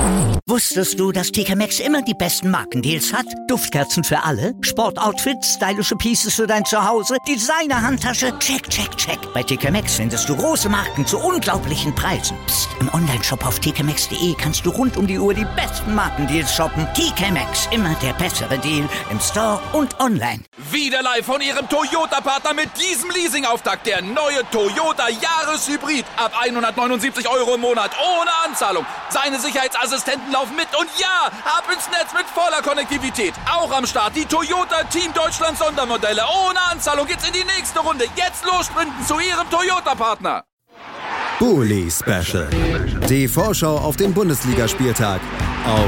Wusstest du, dass TK Maxx immer die besten Markendeals hat? Duftkerzen für alle, Sportoutfits, stylische Pieces für dein Zuhause, Designer-Handtasche, check, check, check. Bei TK Maxx findest du große Marken zu unglaublichen Preisen. Psst. Im Onlineshop auf tkmaxx.de kannst du rund um die Uhr die besten Markendeals shoppen. TK Maxx, immer der bessere Deal im Store und online. Wieder live von Ihrem Toyota-Partner mit diesem Leasing-Auftakt. Der neue Toyota Jahreshybrid. Ab 179 € im Monat. Ohne Anzahlung. Seine Sicherheitsassistenten laufen mit. Und ja, ab ins Netz mit voller Konnektivität. Auch am Start die Toyota Team Deutschland Sondermodelle. Ohne Anzahlung geht's in die nächste Runde. Jetzt los sprinten zu Ihrem Toyota-Partner. Bully Special. Die Vorschau auf den Bundesligaspieltag auf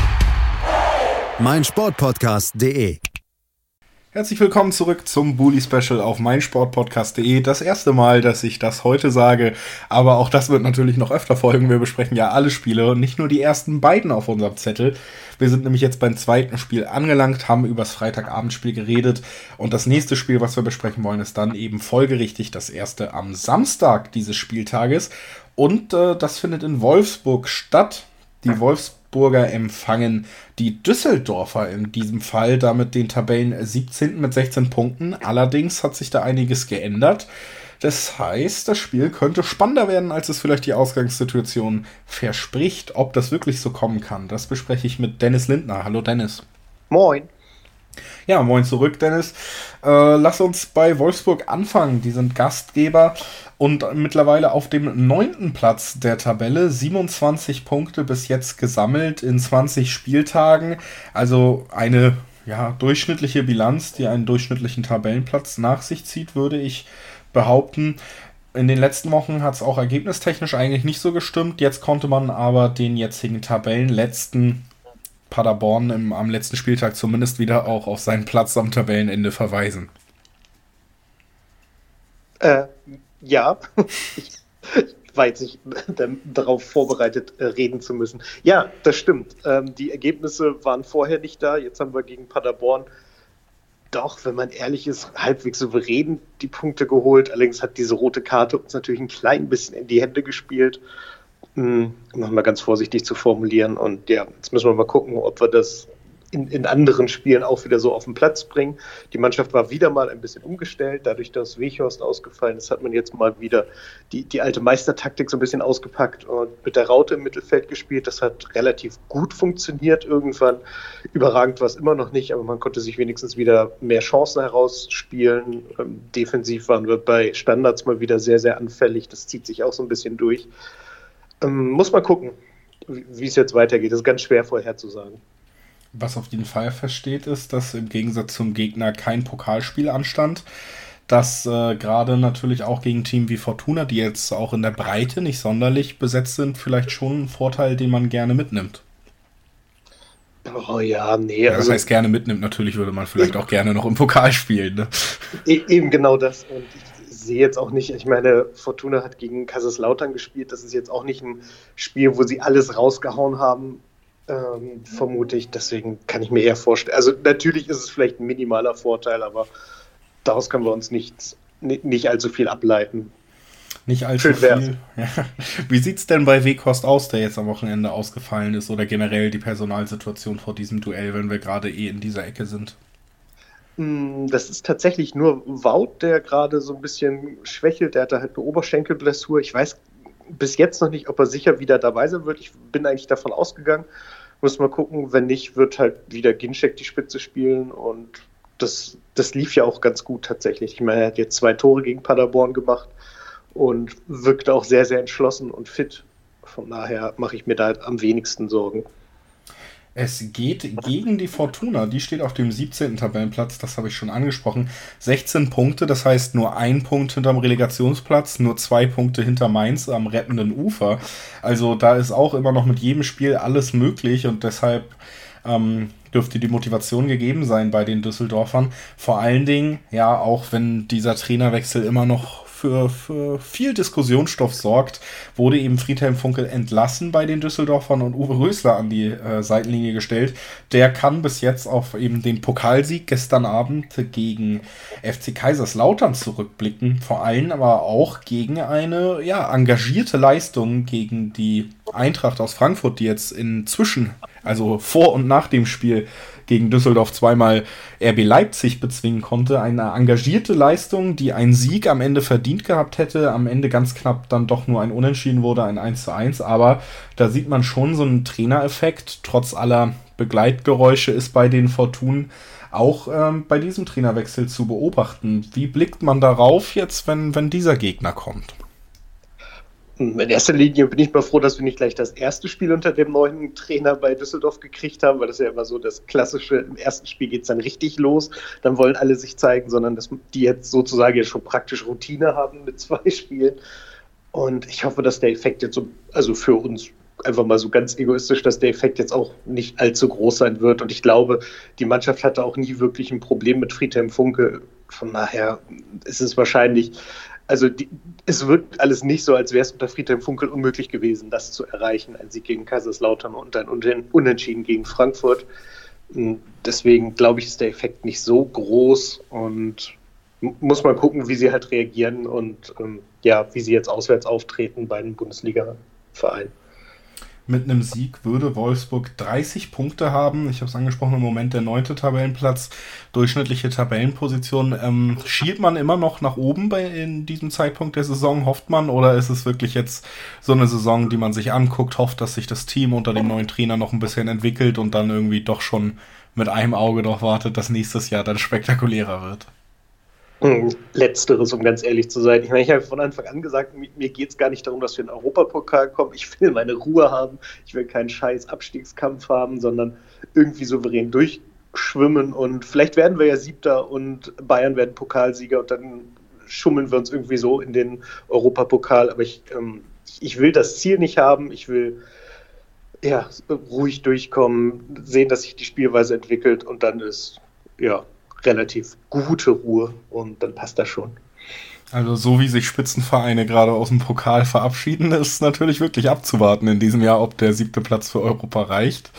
meinsportpodcast.de. Herzlich willkommen zurück zum Bully Special auf meinsportpodcast.de. Das erste Mal, dass ich das heute sage, aber auch das wird natürlich noch öfter folgen. Wir besprechen ja alle Spiele und nicht nur die ersten beiden auf unserem Zettel. Wir sind nämlich jetzt beim zweiten Spiel angelangt, haben über das Freitagabendspiel geredet und das nächste Spiel, was wir besprechen wollen, ist dann eben folgerichtig das erste am Samstag dieses Spieltages und das findet in Wolfsburg statt. Die Wolfsburger empfangen die Düsseldorfer in diesem Fall, damit den Tabellen 17. mit 16 Punkten. Allerdings hat sich da einiges geändert. Das heißt, das Spiel könnte spannender werden, als es vielleicht die Ausgangssituation verspricht. Ob das wirklich so kommen kann, das bespreche ich mit Dennis Lindner. Hallo Dennis. Moin. Ja, moin zurück, Dennis. Lass uns bei Wolfsburg anfangen. Die sind Gastgeber und mittlerweile auf dem 9. Platz der Tabelle. 27 Punkte bis jetzt gesammelt in 20 Spieltagen. Also eine durchschnittliche Bilanz, die einen durchschnittlichen Tabellenplatz nach sich zieht, würde ich behaupten. In den letzten Wochen hat es auch ergebnistechnisch eigentlich nicht so gestimmt. Jetzt konnte man aber den jetzigen Tabellenletzten Paderborn am letzten Spieltag zumindest wieder auch auf seinen Platz am Tabellenende verweisen. Ja, ich war jetzt nicht darauf vorbereitet, reden zu müssen. Ja, das stimmt. Die Ergebnisse waren vorher nicht da. Jetzt haben wir gegen Paderborn doch, wenn man ehrlich ist, halbwegs souverän die Punkte geholt. Allerdings hat diese rote Karte uns natürlich ein klein bisschen in die Hände gespielt. Um mal ganz vorsichtig zu formulieren. Und ja, jetzt müssen wir mal gucken, ob wir das in anderen Spielen auch wieder so auf den Platz bringen. Die Mannschaft war wieder mal ein bisschen umgestellt. Dadurch, dass Weghorst ausgefallen ist, hat man jetzt mal wieder die alte Meistertaktik so ein bisschen ausgepackt und mit der Raute im Mittelfeld gespielt. Das hat relativ gut funktioniert irgendwann. Überragend war es immer noch nicht, aber man konnte sich wenigstens wieder mehr Chancen herausspielen. Defensiv waren wir bei Standards mal wieder sehr, sehr anfällig. Das zieht sich auch so ein bisschen durch. Muss man gucken, wie es jetzt weitergeht. Das ist ganz schwer vorherzusagen. Was auf jeden Fall feststeht, ist, dass im Gegensatz zum Gegner kein Pokalspiel anstand. Das gerade natürlich auch gegen Teams wie Fortuna, die jetzt auch in der Breite nicht sonderlich besetzt sind, vielleicht schon ein Vorteil, den man gerne mitnimmt. Oh ja, nee. Ja, das heißt, gerne mitnimmt, natürlich würde man vielleicht auch gerne noch im Pokal spielen. Ne? Eben genau das. Und ich sehe jetzt auch nicht, ich meine, Fortuna hat gegen Kaiserslautern gespielt. Das ist jetzt auch nicht ein Spiel, wo sie alles rausgehauen haben, vermute ich. Deswegen kann ich mir eher vorstellen. Also natürlich ist es vielleicht ein minimaler Vorteil, aber daraus können wir uns nicht allzu viel ableiten. Nicht allzu viel. Ja. Wie sieht es denn bei Weghorst aus, der jetzt am Wochenende ausgefallen ist, oder generell die Personalsituation vor diesem Duell, wenn wir gerade in dieser Ecke sind? Das ist tatsächlich nur Wout, der gerade so ein bisschen schwächelt. Der hatte halt eine Oberschenkelblessur. Ich weiß bis jetzt noch nicht, ob er sicher wieder dabei sein wird. Ich bin eigentlich davon ausgegangen. Muss mal gucken. Wenn nicht, wird halt wieder Ginczek die Spitze spielen. Und das lief ja auch ganz gut tatsächlich. Ich meine, er hat jetzt 2 Tore gegen Paderborn gemacht und wirkt auch sehr, sehr entschlossen und fit. Von daher mache ich mir da am wenigsten Sorgen. Es geht gegen die Fortuna, die steht auf dem 17. Tabellenplatz, das habe ich schon angesprochen. 16 Punkte, das heißt nur 1 Punkt hinterm Relegationsplatz, nur 2 Punkte hinter Mainz am rettenden Ufer. Also da ist auch immer noch mit jedem Spiel alles möglich und deshalb dürfte die Motivation gegeben sein bei den Düsseldorfern. Vor allen Dingen, ja, auch wenn dieser Trainerwechsel immer noch für viel Diskussionsstoff sorgt, wurde eben Friedhelm Funkel entlassen bei den Düsseldorfern und Uwe Rösler an die Seitenlinie gestellt. Der kann bis jetzt auf eben den Pokalsieg gestern Abend gegen FC Kaiserslautern zurückblicken, vor allem aber auch gegen eine engagierte Leistung gegen die Eintracht aus Frankfurt, die jetzt inzwischen, also vor und nach dem Spiel gegen Düsseldorf, zweimal RB Leipzig bezwingen konnte. Eine engagierte Leistung, die einen Sieg am Ende verdient gehabt hätte. Am Ende ganz knapp dann doch nur ein Unentschieden wurde, ein 1:1. Aber da sieht man schon so einen Trainereffekt. Trotz aller Begleitgeräusche ist bei den Fortunen auch bei diesem Trainerwechsel zu beobachten. Wie blickt man darauf jetzt, wenn dieser Gegner kommt? In erster Linie bin ich mal froh, dass wir nicht gleich das erste Spiel unter dem neuen Trainer bei Düsseldorf gekriegt haben, weil das ja immer so das klassische, im ersten Spiel geht es dann richtig los, dann wollen alle sich zeigen, sondern dass die jetzt sozusagen schon praktisch Routine haben mit 2 Spielen. Und ich hoffe, dass der Effekt jetzt so, also für uns einfach mal so ganz egoistisch, dass der Effekt jetzt auch nicht allzu groß sein wird. Und ich glaube, die Mannschaft hatte auch nie wirklich ein Problem mit Friedhelm Funkel. Von daher ist es wahrscheinlich, also es wirkt alles nicht so, als wäre es unter Friedhelm Funkel unmöglich gewesen, das zu erreichen. Ein Sieg gegen Kaiserslautern und ein Unentschieden gegen Frankfurt. Deswegen glaube ich, ist der Effekt nicht so groß und muss mal gucken, wie sie halt reagieren und wie sie jetzt auswärts auftreten bei einem Bundesliga-Verein. Mit einem Sieg würde Wolfsburg 30 Punkte haben. Ich habe es angesprochen, im Moment der 9. Tabellenplatz, durchschnittliche Tabellenposition. Schielt man immer noch nach oben in diesem Zeitpunkt der Saison, hofft man? Oder ist es wirklich jetzt so eine Saison, die man sich anguckt, hofft, dass sich das Team unter dem neuen Trainer noch ein bisschen entwickelt und dann irgendwie doch schon mit einem Auge darauf wartet, dass nächstes Jahr dann spektakulärer wird? Letzteres, um ganz ehrlich zu sein. Ich meine, ich habe von Anfang an gesagt, mir geht es gar nicht darum, dass wir in den Europapokal kommen. Ich will meine Ruhe haben. Ich will keinen scheiß Abstiegskampf haben, sondern irgendwie souverän durchschwimmen. Und vielleicht werden wir ja 7. und Bayern werden Pokalsieger und dann schummeln wir uns irgendwie so in den Europapokal. Aber ich will das Ziel nicht haben. Ich will ruhig durchkommen, sehen, dass sich die Spielweise entwickelt und dann ist relativ gute Ruhe und dann passt das schon. Also so wie sich Spitzenvereine gerade aus dem Pokal verabschieden, ist natürlich wirklich abzuwarten in diesem Jahr, ob der 7. Platz für Europa reicht.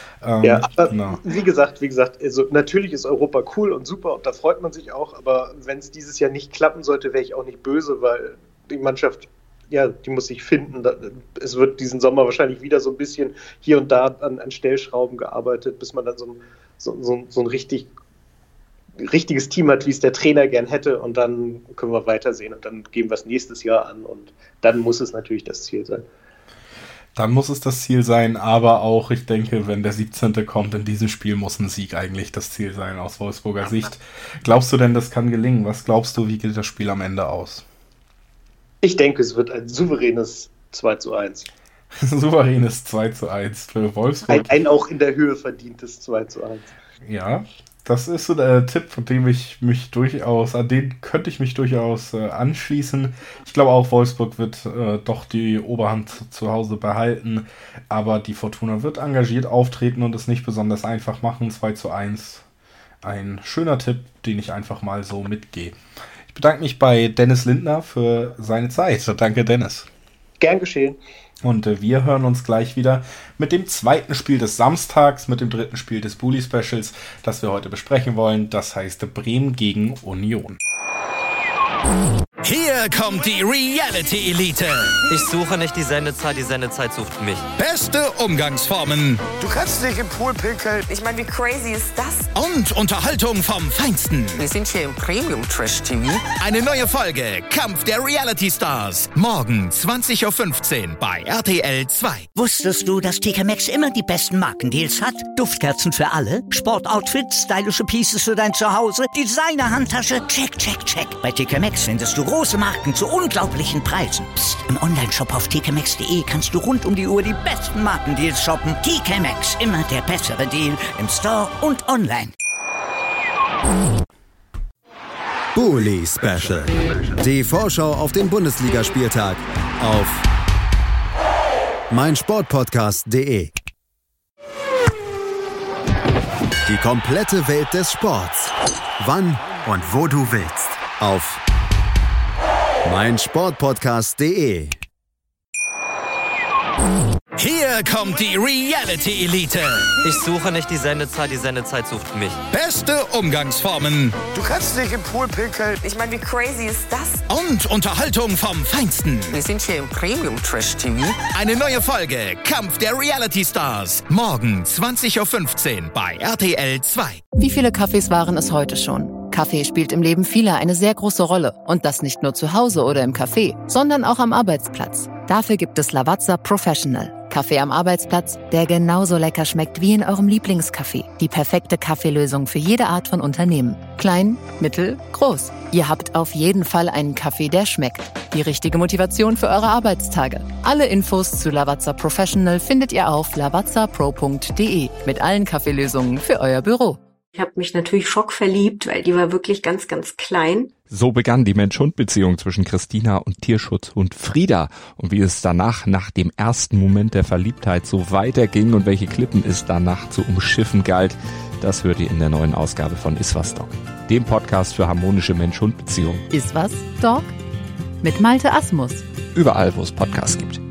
Aber wie gesagt, also natürlich ist Europa cool und super und da freut man sich auch, aber wenn es dieses Jahr nicht klappen sollte, wäre ich auch nicht böse, weil die Mannschaft, die muss sich finden. Es wird diesen Sommer wahrscheinlich wieder so ein bisschen hier und da an Stellschrauben gearbeitet, bis man dann so ein richtiges Team hat, wie es der Trainer gern hätte und dann können wir weitersehen und dann gehen wir es nächstes Jahr an und dann muss es natürlich das Ziel sein. Dann muss es das Ziel sein, aber auch, ich denke, wenn der 17. kommt, in diesem Spiel muss ein Sieg eigentlich das Ziel sein aus Wolfsburger Sicht. Glaubst du denn, das kann gelingen? Was glaubst du, wie geht das Spiel am Ende aus? Ich denke, es wird ein souveränes 2:1. Souveränes 2:1 für Wolfsburg. Ein auch in der Höhe verdientes 2:1. Ja, das ist so der Tipp, an den könnte ich mich durchaus anschließen. Ich glaube auch, Wolfsburg wird doch die Oberhand zu Hause behalten, aber die Fortuna wird engagiert auftreten und es nicht besonders einfach machen. 2:1. Ein schöner Tipp, den ich einfach mal so mitgehe. Ich bedanke mich bei Dennis Lindner für seine Zeit. Danke, Dennis. Gern geschehen. Und wir hören uns gleich wieder mit dem 2. Spiel des Samstags, mit dem 3. Spiel des Bully Specials, das wir heute besprechen wollen. Das heißt Bremen gegen Union. Hier kommt die Reality-Elite. Ich suche nicht die Sendezeit sucht mich. Beste Umgangsformen. Du kannst nicht im Pool pinkeln. Ich meine, wie crazy ist das? Und Unterhaltung vom Feinsten. Wir sind hier im Premium-Trash-TV. Eine neue Folge Kampf der Reality-Stars. Morgen 20:15 Uhr bei RTL 2. Wusstest du, dass TK Maxx immer die besten Markendeals hat? Duftkerzen für alle, Sportoutfits, stylische Pieces für dein Zuhause, Designer-Handtasche, check, check, check. Bei TK Maxx findest du große Marken zu unglaublichen Preisen. Psst. Im Onlineshop auf tkmaxx.de kannst du rund um die Uhr die besten Markendeals shoppen. TK Maxx, immer der bessere Deal im Store und online. Bully Special. Die Vorschau auf den Bundesligaspieltag auf meinsportpodcast.de. Die komplette Welt des Sports. Wann und wo du willst. Auf meinsportpodcast.de. Hier kommt die Reality Elite. Ich suche nicht die Sendezeit sucht mich. Beste Umgangsformen. Du kannst dich im Pool pinkeln. Ich meine, wie crazy ist das? Und Unterhaltung vom Feinsten. Wir sind hier im Premium-Trash-TV. Eine neue Folge Kampf der Reality Stars. Morgen 20.15 Uhr bei RTL 2. Wie viele Kaffees waren es heute schon? Kaffee spielt im Leben vieler eine sehr große Rolle. Und das nicht nur zu Hause oder im Café, sondern auch am Arbeitsplatz. Dafür gibt es Lavazza Professional. Kaffee am Arbeitsplatz, der genauso lecker schmeckt wie in eurem Lieblingscafé. Die perfekte Kaffeelösung für jede Art von Unternehmen. Klein, mittel, groß. Ihr habt auf jeden Fall einen Kaffee, der schmeckt. Die richtige Motivation für eure Arbeitstage. Alle Infos zu Lavazza Professional findet ihr auf lavazzapro.de mit allen Kaffeelösungen für euer Büro. Ich habe mich natürlich schockverliebt, weil die war wirklich ganz, ganz klein. So begann die Mensch-Hund-Beziehung zwischen Christina und Tierschutzhund Frieda. Und wie es danach, nach dem ersten Moment der Verliebtheit, so weiterging und welche Klippen es danach zu umschiffen galt, das hört ihr in der neuen Ausgabe von Iswas Dog, dem Podcast für harmonische Mensch-Hund-Beziehungen. Iswas Dog? Mit Malte Asmus. Überall, wo es Podcasts gibt.